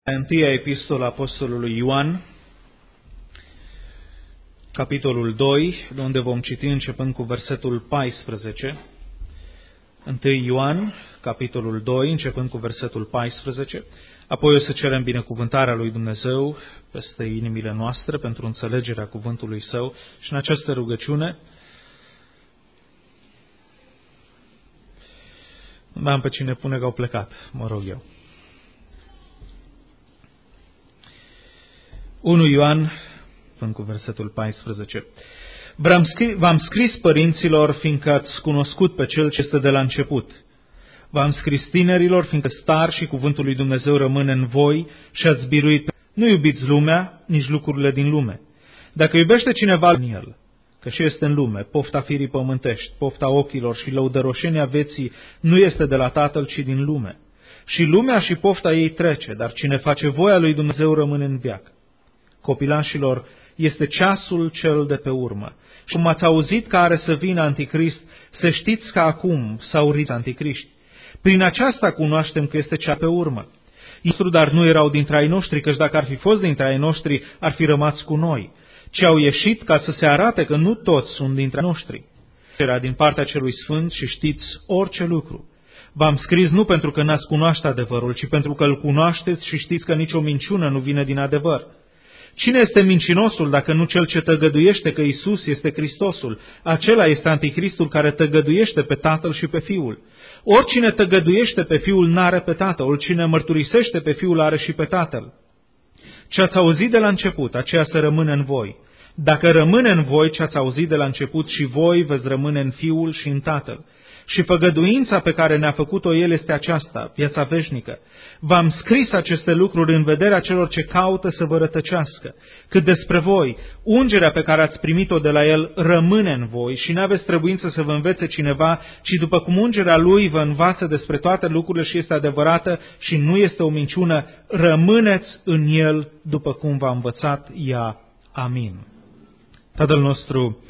Întâia epistola apostolului Ioan, capitolul 2, de unde vom citi începând cu versetul 14. 1 Ioan, capitolul 2, începând cu versetul 14. Apoi o să cerem binecuvântarea lui Dumnezeu peste inimile noastre pentru înțelegerea cuvântului Său și în această rugăciune am pe cine pune că au plecat, mă rog eu. 1 Ioan, până cu versetul 14. V-am scris, părinților, fiindcă ați cunoscut pe Cel ce este de la început. V-am scris tinerilor, fiindcă star și cuvântul lui Dumnezeu rămâne în voi și ați biruit. Nu iubiți lumea, nici lucrurile din lume. Dacă iubește cineva în el, că și este în lume, pofta firii pământești, pofta ochilor și lăudăroșenia vieții, nu este de la Tatăl, ci din lume. Și lumea și pofta ei trece, dar cine face voia lui Dumnezeu rămâne în veac. Copilașilor, este ceasul cel de pe urmă. Și cum ați auzit că are să vină Anticrist, să știți că acum s-au rit anticriști. Prin aceasta cunoaștem că este cea pe urmă. Dar nu erau dintre ai noștri, căci dacă ar fi fost dintre ai noștri, ar fi rămas cu noi. Ci au ieșit ca să se arate că nu toți sunt dintre ai noștri. Era din partea celui Sfânt și știți orice lucru. V-am scris nu pentru că n-ați cunoaște adevărul, ci pentru că îl cunoașteți și știți că nicio minciună nu vine din adevăr. Cine este mincinosul dacă nu cel ce tăgăduiește că Iisus este Hristosul? Acela este Anticristul care tăgăduiește pe Tatăl și pe Fiul. Oricine tăgăduiește pe Fiul n-are pe Tatăl, oricine mărturisește pe Fiul are și pe Tatăl. Ce ați auzit de la început, aceea să rămână în voi. Dacă rămâne în voi ce ați auzit de la început, și voi veți rămâne în Fiul și în Tatăl. Și făgăduința pe care ne-a făcut-o El este aceasta, viața veșnică. V-am scris aceste lucruri în vederea celor ce caută să vă rătăcească. Cât despre voi, ungerea pe care ați primit-o de la El rămâne în voi și n-aveți trebuință să vă învețe cineva, ci după cum ungerea Lui vă învață despre toate lucrurile și este adevărată și nu este o minciună, rămâneți în El după cum v-a învățat ea. Amin. Tatăl nostru,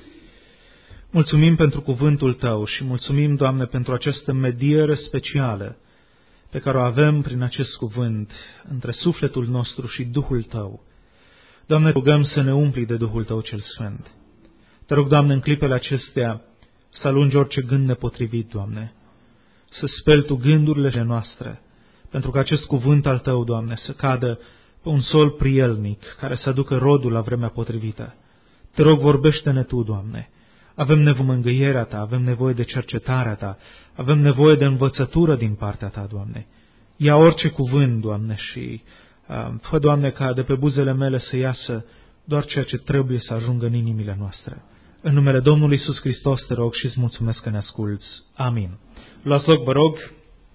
mulțumim pentru cuvântul Tău și mulțumim, Doamne, pentru această mediere specială pe care o avem prin acest cuvânt între sufletul nostru și Duhul Tău. Doamne, rugăm să ne umpli de Duhul Tău cel Sfânt. Te rog, Doamne, în clipele acestea să alungi orice gând nepotrivit, Doamne, să speli Tu gândurile noastre, pentru că acest cuvânt al Tău, Doamne, să cadă pe un sol prielnic, care să aducă rodul la vremea potrivită. Te rog, vorbește-ne Tu, Doamne. Avem nevoie de mângâierea Ta, avem nevoie de cercetarea Ta, avem nevoie de învățătură din partea Ta, Doamne. Ia orice cuvânt, Doamne, și fă, Doamne, ca de pe buzele mele să iasă doar ceea ce trebuie să ajungă în inimile noastre. În numele Domnului Iisus Hristos te rog și îți mulțumesc că ne asculți. Amin. Luați loc, vă rog.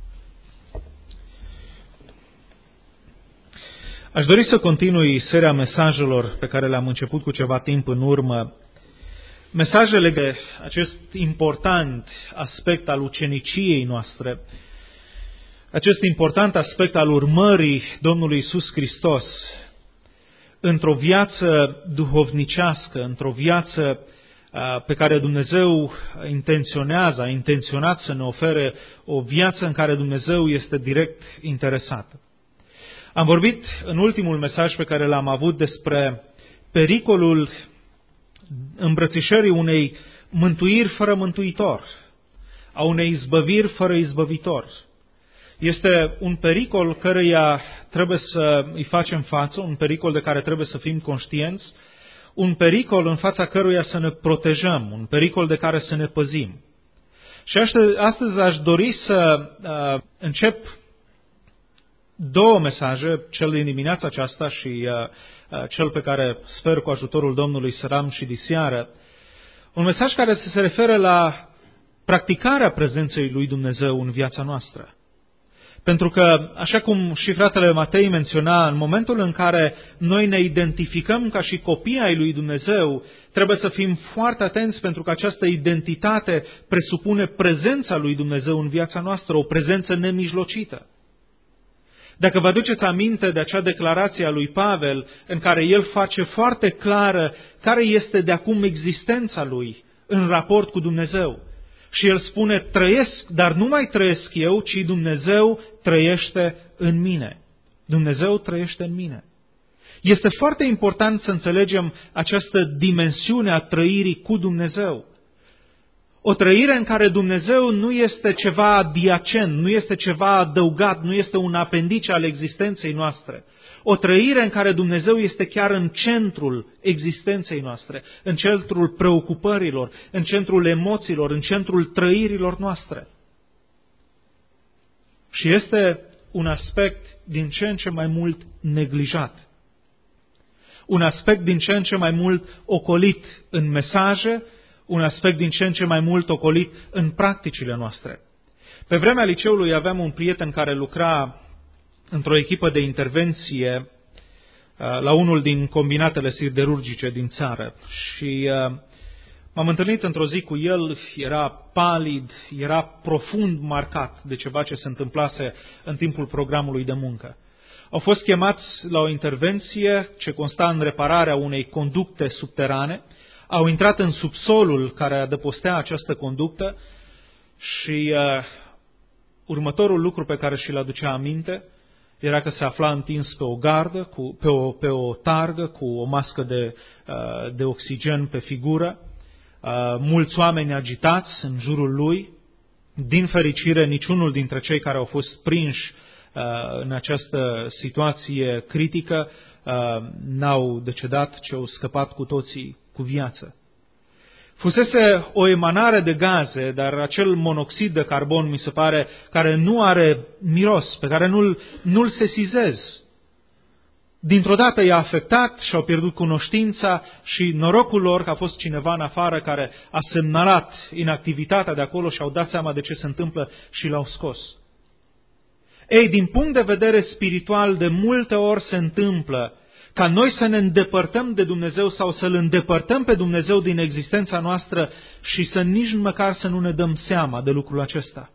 Aș dori să continui seria mesajelor pe care le-am început cu ceva timp în urmă, mesajele de acest important aspect al uceniciei noastre, acest important aspect al urmării Domnului Iisus Hristos într-o viață duhovnicească, într-o viață pe care Dumnezeu a intenționat să ne ofere o viață în care Dumnezeu este direct interesat. Am vorbit în ultimul mesaj pe care l-am avut despre pericolul îmbrățișării unei mântuiri fără mântuitor, a unei izbăviri fără izbăvitor. Este un pericol căruia trebuie să îi facem față, un pericol de care trebuie să fim conștienți, un pericol în fața căruia să ne protejăm, un pericol de care să ne păzim. Și astăzi aș dori să încep două mesaje, cel din dimineața aceasta și cel pe care sper cu ajutorul Domnului să am și diseară. Un mesaj care se referă la practicarea prezenței lui Dumnezeu în viața noastră. Pentru că, așa cum și fratele Matei menționa, în momentul în care noi ne identificăm ca și copii ai lui Dumnezeu, trebuie să fim foarte atenți pentru că această identitate presupune prezența lui Dumnezeu în viața noastră, o prezență nemijlocită. Dacă vă aduceți aminte de acea declarație a lui Pavel, în care el face foarte clară care este de acum existența lui în raport cu Dumnezeu. Și el spune, trăiesc, dar nu mai trăiesc eu, ci Dumnezeu trăiește în mine. Dumnezeu trăiește în mine. Este foarte important să înțelegem această dimensiune a trăirii cu Dumnezeu. O trăire în care Dumnezeu nu este ceva adiacent, nu este ceva adăugat, nu este un apendice al existenței noastre. O trăire în care Dumnezeu este chiar în centrul existenței noastre, în centrul preocupărilor, în centrul emoțiilor, în centrul trăirilor noastre. Și este un aspect din ce în ce mai mult neglijat. Un aspect din ce în ce mai mult ocolit în mesaje, un aspect din ce în ce mai mult ocolit în practicile noastre. Pe vremea liceului aveam un prieten care lucra într-o echipă de intervenție la unul din combinatele siderurgice din țară și m-am întâlnit într-o zi cu el, era palid, era profund marcat de ceva ce se întâmplase în timpul programului de muncă. Au fost chemați la o intervenție ce consta în repararea unei conducte subterane, au intrat în subsolul care adăpostea această conductă și următorul lucru pe care și-l aducea aminte era că se afla întins pe o gardă, pe o targă cu o mască de oxigen pe figură, mulți oameni agitați în jurul lui. Din fericire, niciunul dintre cei care au fost prinși în această situație critică n-au decedat, ci au scăpat cu toții cu viață. Fusese o emanare de gaze, dar acel monoxid de carbon, mi se pare, care nu are miros, pe care nu-l sesizez. Dintr-o dată i-a afectat și au pierdut cunoștința și norocul lor că a fost cineva în afară care a semnalat inactivitatea de acolo și au dat seama de ce se întâmplă și l-au scos. Ei, din punct de vedere spiritual, de multe ori se întâmplă ca noi să ne îndepărtăm de Dumnezeu sau să-L îndepărtăm pe Dumnezeu din existența noastră și să nici măcar să nu ne dăm seama de lucrul acesta.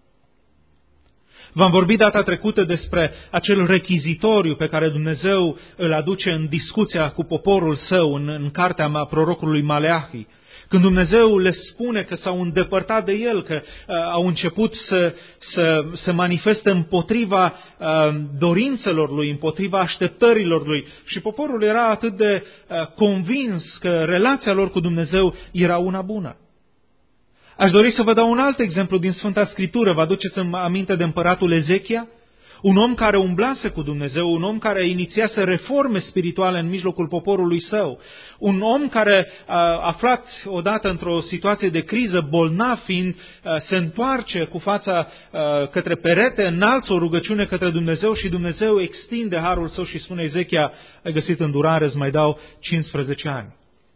V-am vorbit data trecută despre acel rechizitoriu pe care Dumnezeu îl aduce în discuția cu poporul său în cartea prorocului Maleahi. Când Dumnezeu le spune că s-au îndepărtat de El, că au început să manifeste împotriva dorințelor Lui, împotriva așteptărilor Lui. Și poporul era atât de convins că relația lor cu Dumnezeu era una bună. Aș dori să vă dau un alt exemplu din Sfânta Scriptură. Vă aduceți aminte de împăratul Ezechia? Un om care umblase cu Dumnezeu, un om care inițiase reforme spirituale în mijlocul poporului său, un om care, aflat odată într-o situație de criză, bolnav fiind, se întoarce cu fața către perete, înalță o rugăciune către Dumnezeu și Dumnezeu extinde harul său și spune: Ezechia, ai găsit îndurare, îți mai dau 15 ani.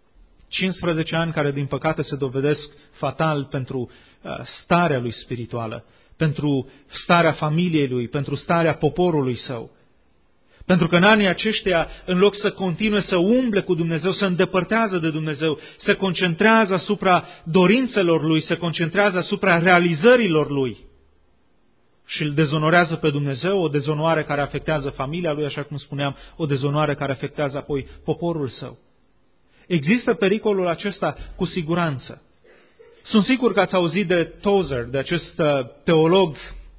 15 ani care, din păcate, se dovedesc fatal pentru starea lui spirituală, pentru starea familiei lui, pentru starea poporului său. Pentru că în anii aceștia, în loc să continue să umble cu Dumnezeu, se îndepărtează de Dumnezeu, se concentrează asupra dorințelor lui, se concentrează asupra realizărilor lui și îl dezonorează pe Dumnezeu, o dezonoare care afectează familia lui, așa cum spuneam, o dezonoare care afectează apoi poporul său. Există pericolul acesta cu siguranță. Sunt sigur că ați auzit de Tozer, de acest teolog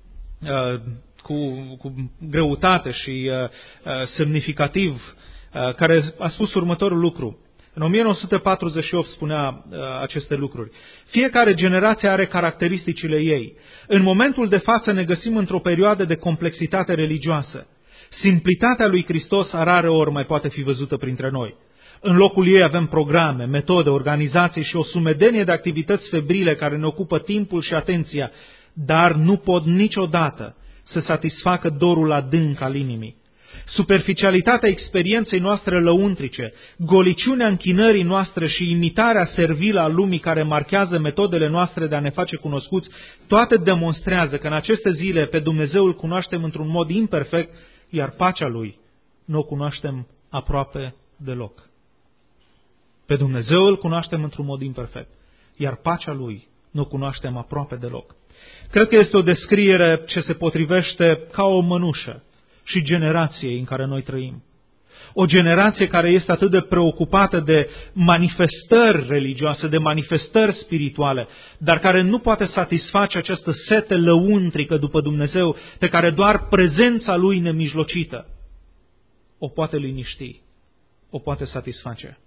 cu greutate și semnificativ, care a spus următorul lucru. În 1948 spunea aceste lucruri. Fiecare generație are caracteristicile ei. În momentul de față ne găsim într-o perioadă de complexitate religioasă. Simplitatea lui Hristos rare ori mai poate fi văzută printre noi. În locul ei avem programe, metode, organizații și o sumedenie de activități febrile care ne ocupă timpul și atenția, dar nu pot niciodată să satisfacă dorul adânc al inimii. Superficialitatea experienței noastre lăuntrice, goliciunea închinării noastre și imitarea servilă a lumii care marchează metodele noastre de a ne face cunoscuți, toate demonstrează că în aceste zile pe Dumnezeu îl cunoaștem într-un mod imperfect, iar pacea Lui nu o cunoaștem aproape deloc. Pe Dumnezeu îl cunoaștem într-un mod imperfect, iar pacea Lui nu o cunoaștem aproape deloc. Cred că este o descriere ce se potrivește ca o mănușă și generației în care noi trăim. O generație care este atât de preocupată de manifestări religioase, de manifestări spirituale, dar care nu poate satisface această sete lăuntrică după Dumnezeu, pe care doar prezența Lui nemijlocită o poate liniști, o poate satisface.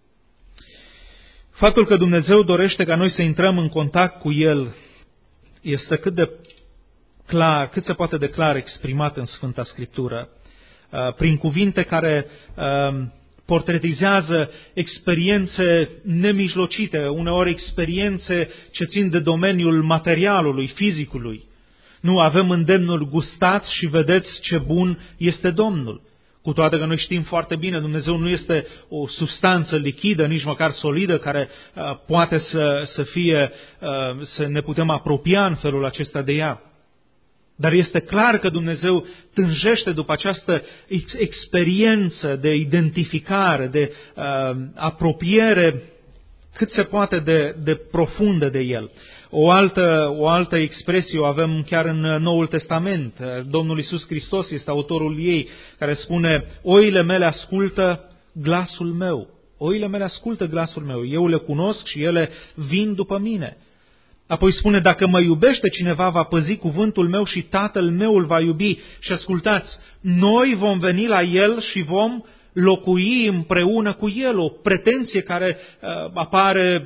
Faptul că Dumnezeu dorește ca noi să intrăm în contact cu El este cât se poate de clar exprimat în Sfânta Scriptură, prin cuvinte care portretizează experiențe nemijlocite, uneori experiențe ce țin de domeniul materialului, fizicului. Nu avem îndemnul: gustați și vedeți ce bun este Domnul. Cu toate că noi știm foarte bine, Dumnezeu nu este o substanță lichidă, nici măcar solidă, care poate să ne putem apropia în felul acesta de ea. Dar este clar că Dumnezeu tânjește după această experiență de identificare, de apropiere cât se poate de profundă de El. O altă expresie o avem chiar în Noul Testament. Domnul Iisus Hristos este autorul ei, care spune: oile mele ascultă glasul meu. Oile mele ascultă glasul meu. Eu le cunosc și ele vin după mine. Apoi spune: dacă mă iubește cineva, va păzi cuvântul meu și Tatăl meu îl va iubi. Și ascultați, noi vom veni la El și vom locui împreună cu El. O pretenție care apare,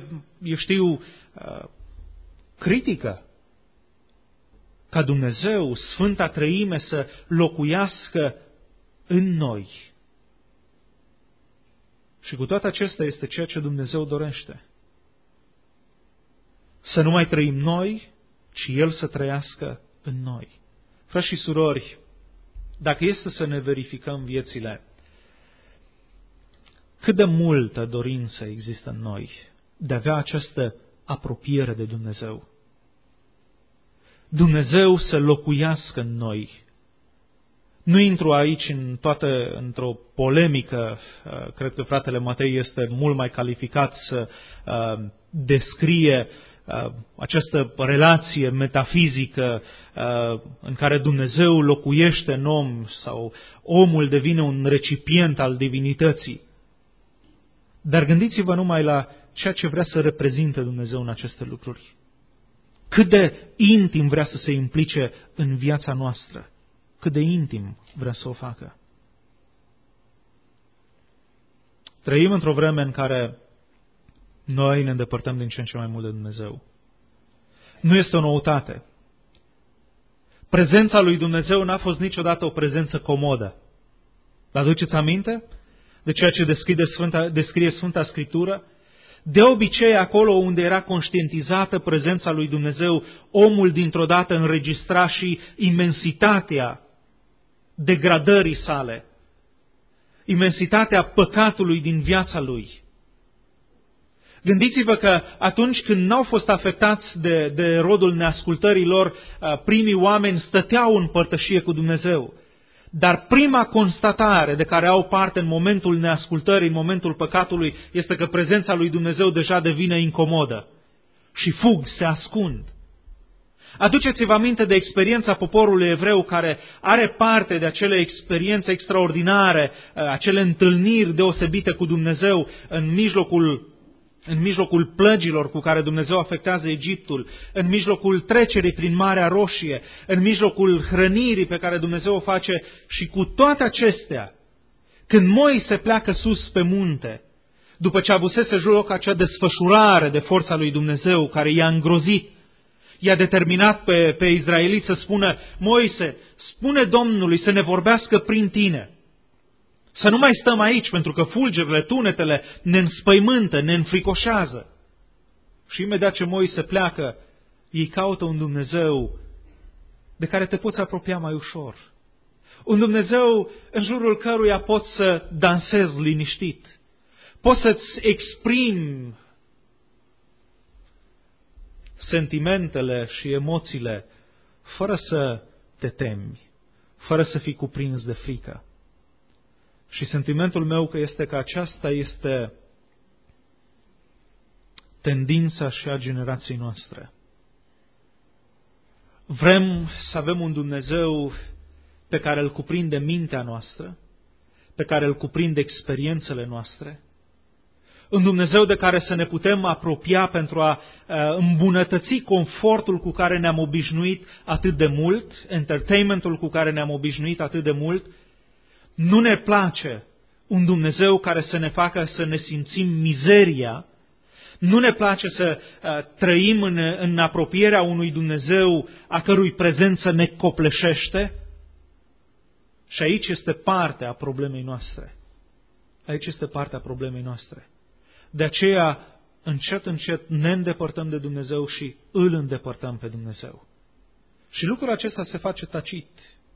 critică. Ca Dumnezeu, Sfânta Treime, să locuiască în noi. Și cu toate acestea este ceea ce Dumnezeu dorește. Să nu mai trăim noi, ci El să trăiască în noi. Frați și surori, dacă este să ne verificăm viețile, cât de multă dorință există în noi de a avea această apropiere de Dumnezeu. Dumnezeu să locuiască în noi. Nu intru aici într-o polemică, cred că fratele Matei este mult mai calificat să descrie această relație metafizică în care Dumnezeu locuiește în om sau omul devine un recipient al divinității. Dar gândiți-vă numai la ceea ce vrea să reprezinte Dumnezeu în aceste lucruri. Cât de intim vrea să se implice în viața noastră. Cât de intim vrea să o facă. Trăim într-o vreme în care noi ne îndepărtăm din ce în ce mai mult de Dumnezeu. Nu este o noutate. Prezența lui Dumnezeu n-a fost niciodată o prezență comodă. Vă aduceți aminte de ceea ce descrie Sfânta Scriptură? De obicei, acolo unde era conștientizată prezența lui Dumnezeu, omul dintr-o dată înregistra și imensitatea degradării sale, imensitatea păcatului din viața lui. Gândiți-vă că atunci când n-au fost afectați de rodul neascultării lor, primii oameni stăteau în părtășie cu Dumnezeu. Dar prima constatare de care au parte în momentul neascultării, în momentul păcatului, este că prezența lui Dumnezeu deja devine incomodă. Și fug, se ascund. Aduceți-vă aminte de experiența poporului evreu care are parte de acele experiențe extraordinare, acele întâlniri deosebite cu Dumnezeu în mijlocul plăgilor cu care Dumnezeu afectează Egiptul, în mijlocul trecerii prin Marea Roșie, în mijlocul hrănirii pe care Dumnezeu o face. Și cu toate acestea, când Moise pleacă sus pe munte, după ce avusese loc acea desfășurare de forța lui Dumnezeu care i-a îngrozit, i-a determinat pe izraeliți să spună: Moise, spune Domnului să ne vorbească prin tine. Să nu mai stăm aici, pentru că fulgerile, tunetele ne înspăimântă, ne înfricoșează. Și imediat ce Moise pleacă, ei caută un Dumnezeu de care te poți apropia mai ușor. Un Dumnezeu în jurul căruia poți să dansezi liniștit. Poți să-ți exprimi sentimentele și emoțiile fără să te temi, fără să fii cuprins de frică. Și sentimentul meu este că aceasta este tendința și a generației noastre. Vrem să avem un Dumnezeu pe care îl cuprinde mintea noastră, pe care îl cuprinde experiențele noastre, un Dumnezeu de care să ne putem apropia pentru a îmbunătăți confortul cu care ne-am obișnuit atât de mult, entertainmentul cu care ne-am obișnuit atât de mult, Nu ne place un Dumnezeu care să ne facă să ne simțim mizeria. Nu ne place să trăim în apropierea unui Dumnezeu a cărui prezență ne copleșește. Și aici este partea problemei noastre. Aici este partea problemei noastre. De aceea, încet, încet ne îndepărtăm de Dumnezeu și îl îndepărtăm pe Dumnezeu. Și lucrul acesta se face tacit.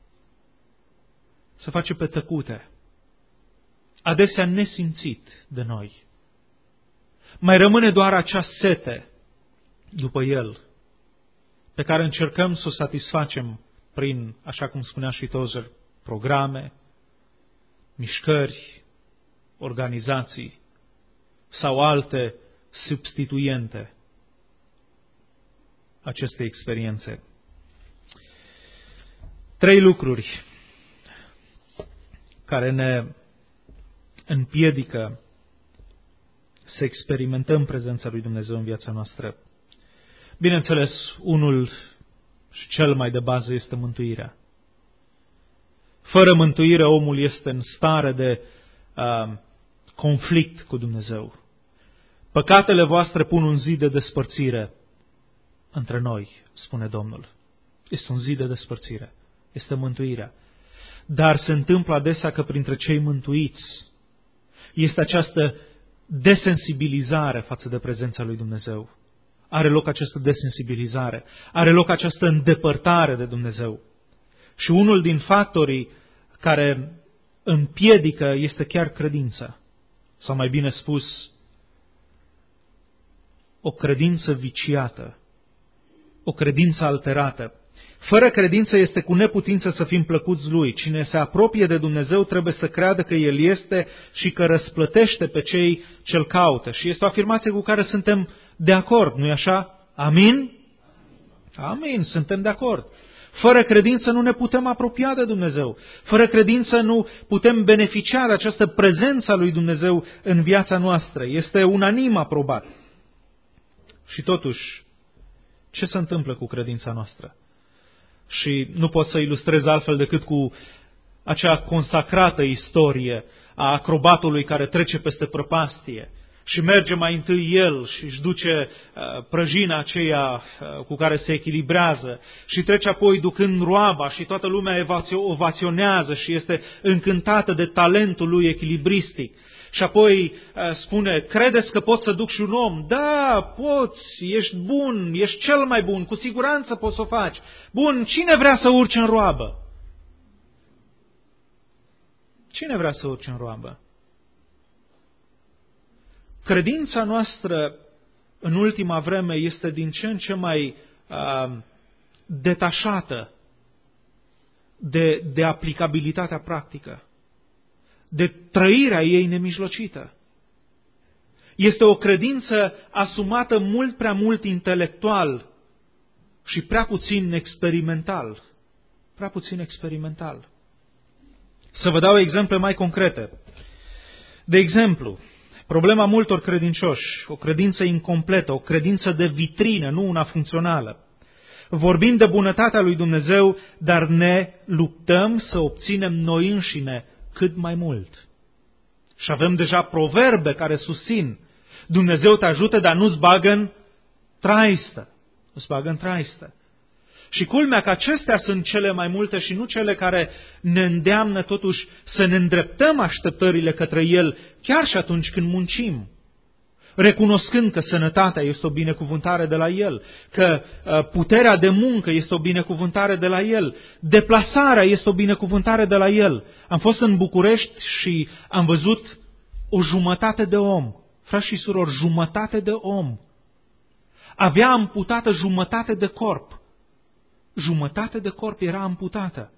Se face pe tăcute. Adesea nesimțit de noi. Mai rămâne doar acea sete după El, pe care încercăm să o satisfacem prin, așa cum spunea și Tozer, programe, mișcări, organizații sau alte substituente acestei experiențe. 3 lucruri care ne împiedică să experimentăm prezența lui Dumnezeu în viața noastră. Bineînțeles, unul și cel mai de bază este mântuirea. Fără mântuire, omul este în stare de conflict cu Dumnezeu. Păcatele voastre pun un zid de despărțire între noi, spune Domnul. Este un zid de despărțire. Este mântuirea. Dar se întâmplă adesea că printre cei mântuiți este această desensibilizare față de prezența lui Dumnezeu. Are loc această desensibilizare. Are loc această îndepărtare de Dumnezeu. Și unul din factorii care împiedică este chiar credința. Sau mai bine spus, o credință viciată. O credință alterată. Fără credință este cu neputință să fim plăcuți Lui. Cine se apropie de Dumnezeu trebuie să creadă că El este și că răsplătește pe cei ce-L caută. Și este o afirmație cu care suntem de acord, nu-i așa? Amin? Amin, suntem de acord. Fără credință nu ne putem apropia de Dumnezeu. Fără credință nu putem beneficia de această prezență a lui Dumnezeu în viața noastră. Este unanim aprobat. Și totuși, ce se întâmplă cu credința noastră? Și nu pot să ilustrez altfel decât cu acea consacrată istorie a acrobatului care trece peste prăpastie și merge mai întâi el și își duce prăjina aceea cu care se echilibrează și trece apoi ducând roaba și toată lumea ovaționează și este încântată de talentul lui echilibristic. Și apoi spune, credeți că pot să duc și un om? Da, poți, ești bun, ești cel mai bun, cu siguranță poți să o faci. Bun, cine vrea să urce în roabă? Cine vrea să urce în roabă? Credința noastră în ultima vreme este din ce în ce mai detașată de aplicabilitatea practică, de trăirea ei nemijlocită. Este o credință asumată mult prea mult intelectual și prea puțin experimental. Prea puțin experimental. Să vă dau exemple mai concrete. De exemplu, problema multor credincioși, o credință incompletă, o credință de vitrină, nu una funcțională. Vorbim de bunătatea lui Dumnezeu, dar ne luptăm să obținem noi înșine cât mai mult. Și avem deja proverbe care susțin, Dumnezeu te ajută, dar nu-ți bagă în traistă. Nu-ți bagă în traistă. Și culmea că acestea sunt cele mai multe și nu cele care ne îndeamnă totuși să ne îndreptăm așteptările către El, chiar și atunci când muncim. Recunoscând că sănătatea este o binecuvântare de la El, că puterea de muncă este o binecuvântare de la El, deplasarea este o binecuvântare de la El. Am fost în București și am văzut o jumătate de om. Frați și surori, jumătate de om. Avea amputată jumătate de corp. Jumătate de corp era amputată.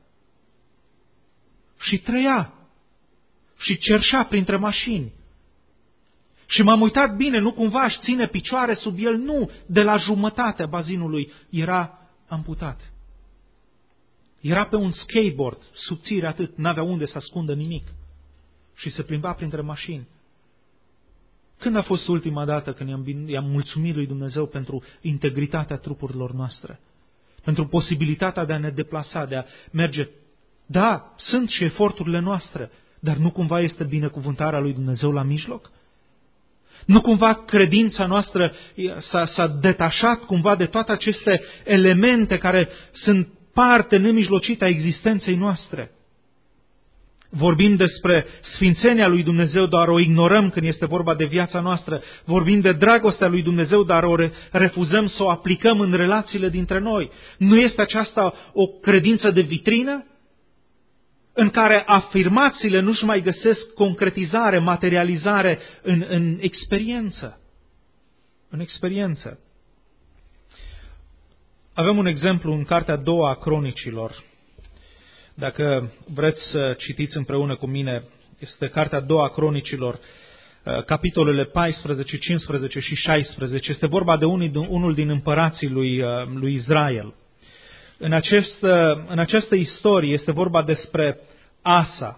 Și trăia. Și cerșea printre mașini. Și m-am uitat bine, nu cumva aș ține picioare sub el, nu, de la jumătatea bazinului era amputat. Era pe un skateboard, subțire atât, n-avea unde să ascundă nimic. Și se plimba printre mașini. Când a fost ultima dată când i-am mulțumit lui Dumnezeu pentru integritatea trupurilor noastre? Pentru posibilitatea de a ne deplasa, de a merge Da, sunt și eforturile noastre, dar nu cumva este binecuvântarea lui Dumnezeu la mijloc? Nu cumva credința noastră s-a detașat cumva de toate aceste elemente care sunt parte nemijlocită a existenței noastre? Vorbim despre sfințenia lui Dumnezeu, dar o ignorăm când este vorba de viața noastră. Vorbim de dragostea lui Dumnezeu, dar o refuzăm să o aplicăm în relațiile dintre noi. Nu este aceasta o credință de vitrină? În care afirmațiile nu-și mai găsesc concretizare, materializare în experiență. În experiență. Avem un exemplu în cartea 2 a Cronicilor. Dacă vreți să citiți împreună cu mine, este cartea 2 a Cronicilor, capitolele 14, 15 și 16. Este vorba de unul din împărații lui Israel. În această istorie este vorba despre Asa.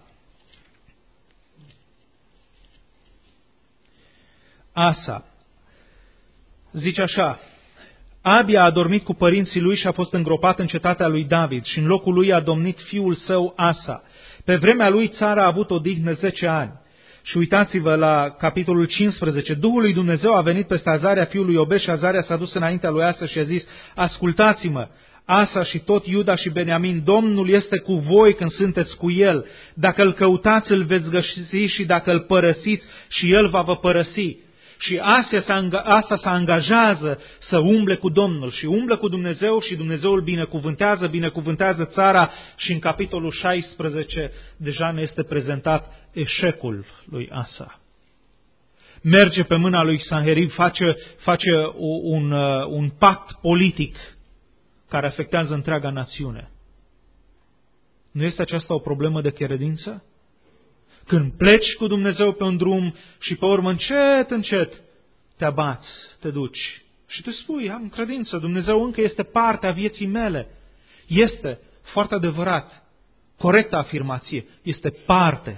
Asa. Zice așa: Abia a dormit cu părinții lui și a fost îngropat în cetatea lui David și în locul lui a domnit fiul său Asa. Pe vremea lui țara a avut odihnă 10 ani. Și uitați-vă la capitolul 15. Duhul lui Dumnezeu a venit peste Azaria, fiul lui Obed, și Azaria s-a dus înaintea lui Asa și a zis: ascultați-mă, Asa și tot Iuda și Beniamin, Domnul este cu voi când sunteți cu El. Dacă îl căutați, îl veți găsi, și dacă îl părăsiți, și El va vă părăsi. Și Asa se angajează să umble cu Domnul și umblă cu Dumnezeu și Dumnezeu îl binecuvântează țara, și în capitolul 16 deja ne este prezentat eșecul lui Asa. Merge pe mâna lui Sanherib, face un pact politic care afectează întreaga națiune. Nu este aceasta o problemă de credință? Când pleci cu Dumnezeu pe un drum și pe urmă încet te abați, te duci și tu spui: am credință, Dumnezeu încă este parte a vieții mele. Este foarte adevărat, corectă afirmație, este parte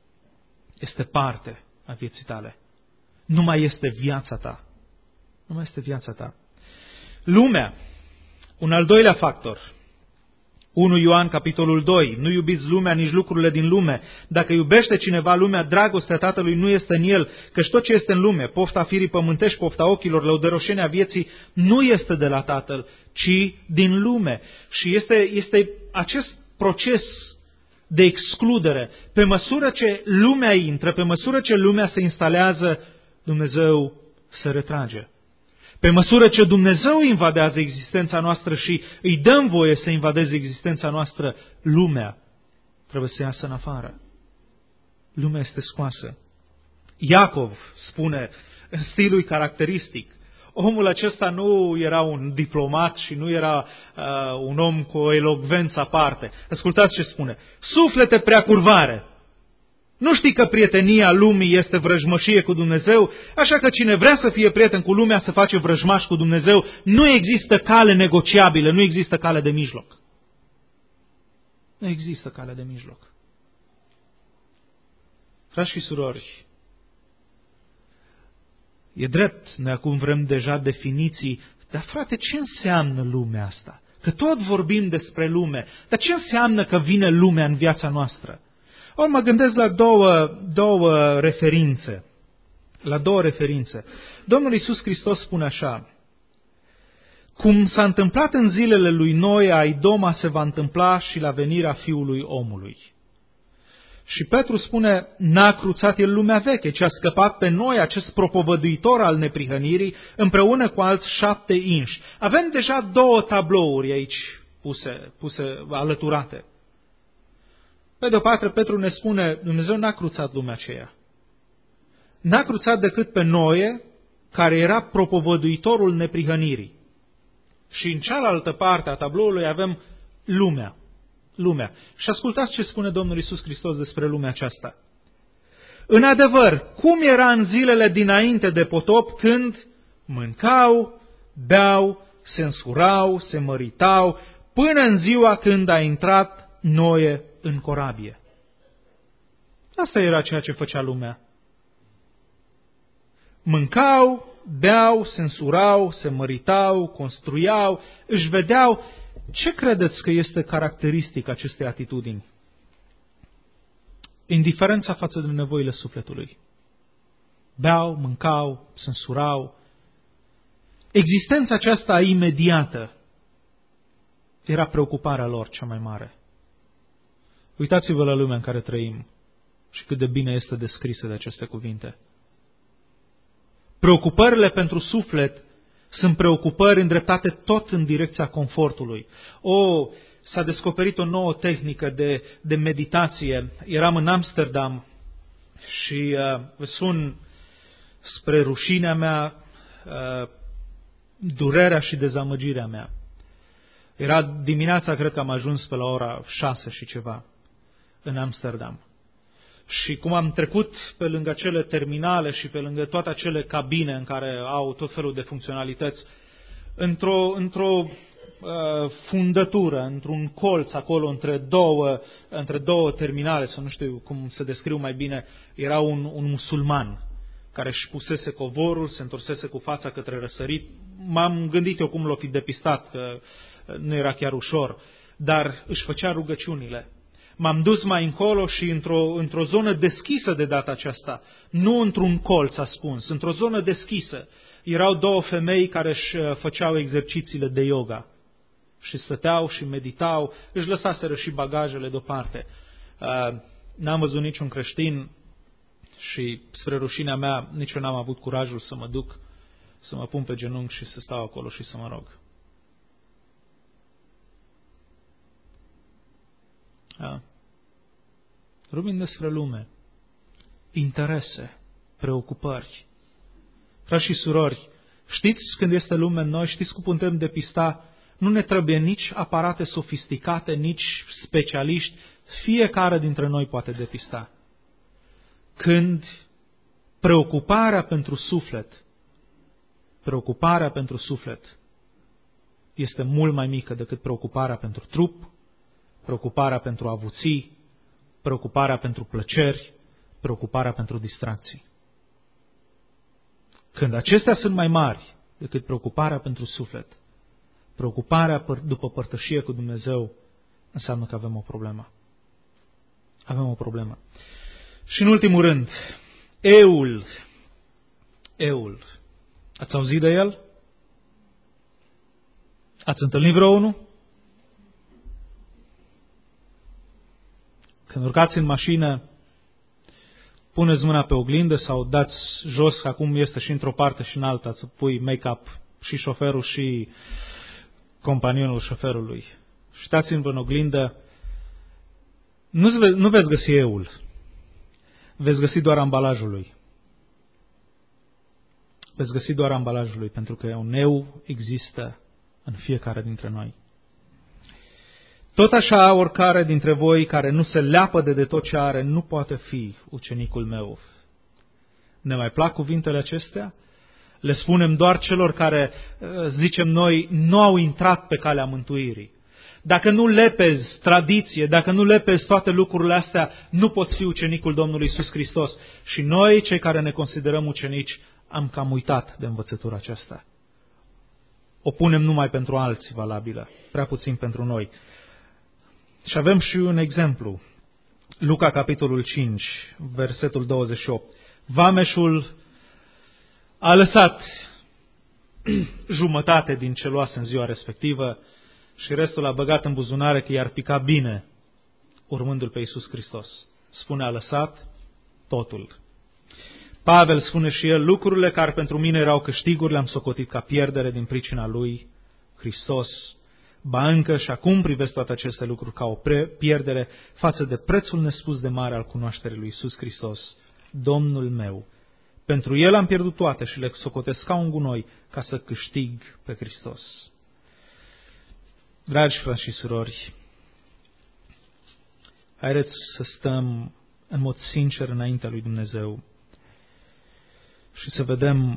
a vieții tale. Nu mai este viața ta. Nu mai este viața ta. Lumea, un al doilea factor. 1 Ioan, capitolul 2. Nu iubiți lumea, nici lucrurile din lume. Dacă iubește cineva lumea, dragostea Tatălui nu este în el, căci tot ce este în lume, pofta firii pământești, pofta ochilor, lăudăroșenia vieții, nu este de la Tatăl, ci din lume. Și este acest proces de excludere. Pe măsură ce lumea intră, pe măsură ce lumea se instalează, Dumnezeu se retrage. Pe măsură ce Dumnezeu invadează existența noastră și îi dăm voie să invadeze existența noastră, lumea trebuie să iasă în afară. Lumea este scoasă. Iacov spune în stilul caracteristic: omul acesta nu era un diplomat și nu era un om cu o elocvență aparte. Ascultați ce spune: suflete prea curvare! Nu știi că prietenia lumii este vrăjmășie cu Dumnezeu? Așa că cine vrea să fie prieten cu lumea se face vrăjmaș cu Dumnezeu. Nu există cale negociabilă, nu există cale de mijloc. Nu există cale de mijloc. Frați și surori, e drept, noi acum vrem deja definiții, dar frate, ce înseamnă lumea asta? Că tot vorbim despre lume, dar ce înseamnă că vine lumea în viața noastră? Ori mă gândesc la două referințe. La două referințe. Domnul Iisus Hristos spune așa: cum s-a întâmplat în zilele lui Noe, Idoma se va întâmpla și la venirea Fiului Omului. Și Petru spune: n-a cruțat el lumea veche, ci a scăpat pe noi, acest propovăduitor al neprihănirii, împreună cu alți 7 inși. Avem deja 2 tablouri aici puse alăturate. Pe de o parte, Petru ne spune: Dumnezeu n-a cruțat lumea aceea. N-a cruțat decât pe Noe, care era propovăduitorul neprihănirii. Și în cealaltă parte a tabloului avem lumea. Și ascultați ce spune Domnul Iisus Hristos despre lumea aceasta. În adevăr, cum era în zilele dinainte de potop, când mâncau, beau, se însurau, se măritau, până în ziua când a intrat Noe în corabie. Asta era ceea ce făcea lumea. Mâncau, beau, se însurau, se măritau, construiau, își vedeau. Ce credeți că este caracteristic acestei atitudini indiferența față de nevoile sufletului. Beau, mâncau, se însurau. Existența aceasta imediată era preocuparea lor cea mai mare. Uitați-vă la lumea în care trăim și cât de bine este descrisă de aceste cuvinte. Preocupările pentru suflet sunt preocupări îndreptate tot în direcția confortului. S-a descoperit o nouă tehnică de meditație. Eram în Amsterdam și vă spun, spre rușinea mea, durerea și dezamăgirea mea. Era dimineața, cred că am ajuns pe la ora 6 și ceva în Amsterdam. Și cum am trecut pe lângă acele terminale și pe lângă toate acele cabine în care au tot felul de funcționalități, într-o fundătură, într-un colț acolo între două terminale, să nu știu cum să descriu mai bine, era un musulman care își pusese covorul, se întorsese cu fața către răsărit. M-am gândit eu cum l-o fi depistat, că nu era chiar ușor, dar își făcea rugăciunile. M-am dus mai încolo și într-o zonă deschisă de data aceasta, nu într-un colț ascuns, într-o zonă deschisă, erau două femei care își făceau exercițiile de yoga și stăteau și meditau, își lăsaseră și bagajele deoparte. N-am văzut niciun creștin și, spre rușinea mea, nici eu n-am avut curajul să mă duc, să mă pun pe genunchi și să stau acolo și să mă rog. Vorbim despre lume, interese, preocupări. Frați și surori, știți când este lume în noi, știți cum putem depista? Nu ne trebuie nici aparate sofisticate, nici specialiști, fiecare dintre noi poate depista. Când preocuparea pentru suflet este mult mai mică decât preocuparea pentru trup, preocuparea pentru avuții, preocuparea pentru plăceri, preocuparea pentru distracții. Când acestea sunt mai mari decât preocuparea pentru suflet, preocuparea după părtășie cu Dumnezeu, înseamnă că avem o problemă. Avem o problemă. Și în ultimul rând, eul. Ați auzit de el? Ați întâlnit vreo unul? Când urcați în mașină, puneți mâna pe oglindă sau dați jos, că acum este și într-o parte și în alta, să pui make-up și șoferul și companionul șoferului. Și dați-vă în oglindă, nu veți găsi eul, veți găsi doar ambalajul lui. Veți găsi doar ambalajul lui, pentru că un eu există în fiecare dintre noi. Tot așa, oricare dintre voi care nu se leapădă de tot ce are, nu poate fi ucenicul meu. Ne mai plac cuvintele acestea? Le spunem doar celor care, zicem noi, nu au intrat pe calea mântuirii. Dacă nu lepezi tradiție, dacă nu lepezi toate lucrurile astea, nu poți fi ucenicul Domnului Iisus Hristos. Și noi, cei care ne considerăm ucenici, am cam uitat de învățătura aceasta. O punem numai pentru alții valabilă, prea puțin pentru noi. Și avem și un exemplu. Luca, capitolul 5, versetul 28. Vameșul a lăsat jumătate din ce luase în ziua respectivă și restul a băgat în buzunare că i-ar pica bine urmându-L pe Iisus Hristos. Spune, a lăsat totul. Pavel spune și el, lucrurile care pentru mine erau câștiguri le-am socotit ca pierdere din pricina lui Hristos. Ba încă și acum privesc toate aceste lucruri ca o pierdere față de prețul nespus de mare al cunoașterii lui Iisus Hristos, Domnul meu. Pentru El am pierdut toate și le socotesc ca un gunoi ca să câștig pe Hristos. Dragi frați și surori, haideți să stăm în mod sincer înaintea lui Dumnezeu și să vedem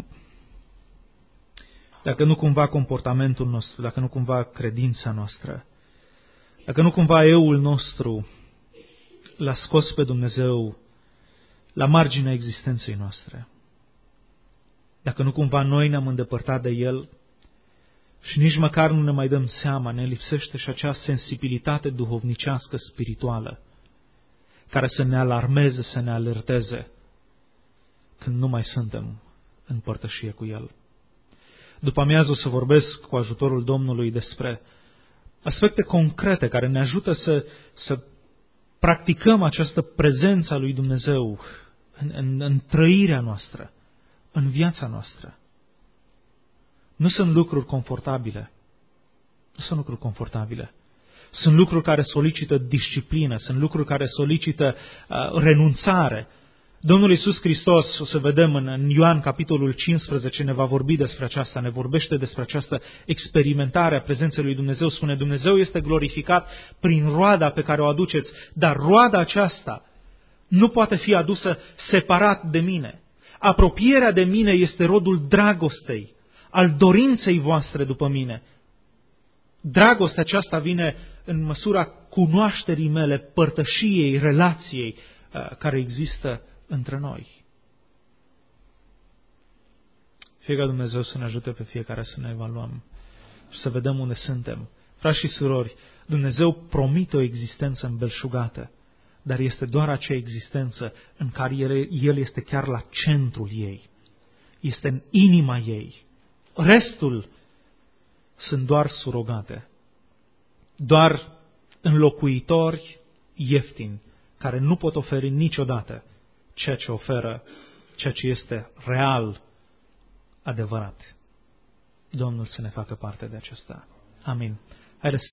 dacă nu cumva comportamentul nostru, dacă nu cumva credința noastră, dacă nu cumva euul nostru l-a scos pe Dumnezeu la marginea existenței noastre. Dacă nu cumva noi ne-am îndepărtat de El și nici măcar nu ne mai dăm seama, ne lipsește și acea sensibilitate duhovnicească, spirituală, care să ne alarmeze, să ne alerteze când nu mai suntem în părtășie cu El. După amiază o să vorbesc cu ajutorul Domnului despre aspecte concrete care ne ajută să practicăm această prezență a lui Dumnezeu în trăirea noastră, în viața noastră. Nu sunt lucruri confortabile. Nu sunt lucruri confortabile. Sunt lucruri care solicită disciplină, sunt lucruri care solicită renunțare. Domnul Iisus Hristos, o să vedem în Ioan capitolul 15, ne va vorbi despre aceasta, ne vorbește despre această experimentare a prezenței lui Dumnezeu. Spune, Dumnezeu este glorificat prin roada pe care o aduceți, dar roada aceasta nu poate fi adusă separat de mine. Apropierea de mine este rodul dragostei, al dorinței voastre după mine. Dragostea aceasta vine în măsura cunoașterii mele, părtășiei, relației care există între noi. Fie ca Dumnezeu să ne ajute pe fiecare să ne evaluăm și să vedem unde suntem. Frați și surori, Dumnezeu promite o existență îmbelșugată, dar este doar acea existență în care El este chiar la centrul ei. Este în inima ei. Restul sunt doar surogate, doar înlocuitori ieftini, care nu pot oferi niciodată ceea ce oferă, ceea ce este real, adevărat. Domnul să ne facă parte de acesta. Amin. Haideți